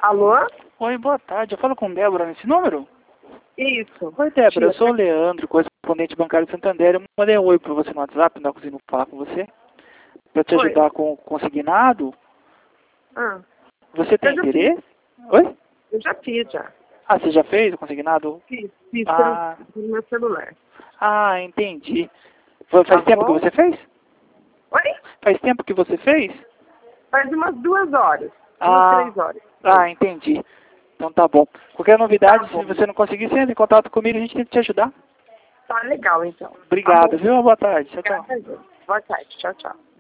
Alô? Oi, boa tarde. Eu falo com Débora nesse número? Isso. Oi, Débora. Eu sou o Leandro, correspondente bancário de Santander. Eu mandei um oi para você no WhatsApp, não consigo falar com você. Para te Oi. ajudar com o consignado. Ah, Você tem eu já interesse? Oi? eu já fiz, já. Ah, você já fez o consignado? Fiz Ah, pelo meu celular. entendi. Faz tempo que bom? você fez? Oi? Faz tempo que você fez? Faz umas 2 horas. Ah, 3 horas. entendi. Então tá bom. Qualquer novidade, Tá bom. se você não conseguir, você entra em contato comigo, a gente tenta te ajudar. Tá legal, então. Obrigado, Tá bom. viu? Boa tarde. Tchau, tchau. Obrigada, gente. Boa tarde. Tchau, tchau.